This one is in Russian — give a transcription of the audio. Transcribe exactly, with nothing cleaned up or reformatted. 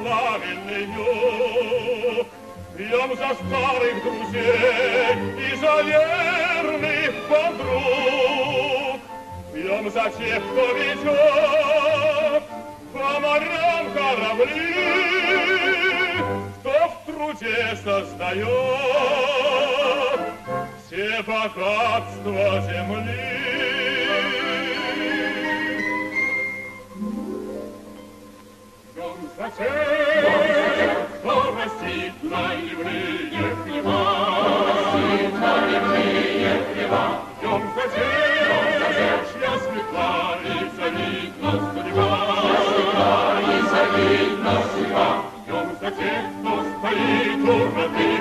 славенную. Пьем за старых друзей и за верных подруг. Пьем за тех, кто ведет по морям корабли, кто в труде создает все богатства земли. Пьем за тех, кто растит на ливные хлеба, растит на ливные хлеба. Пьем за тех, чья светла и завидна судьба, светла и завидна судьба. Пьем за тех, кто стоит у враты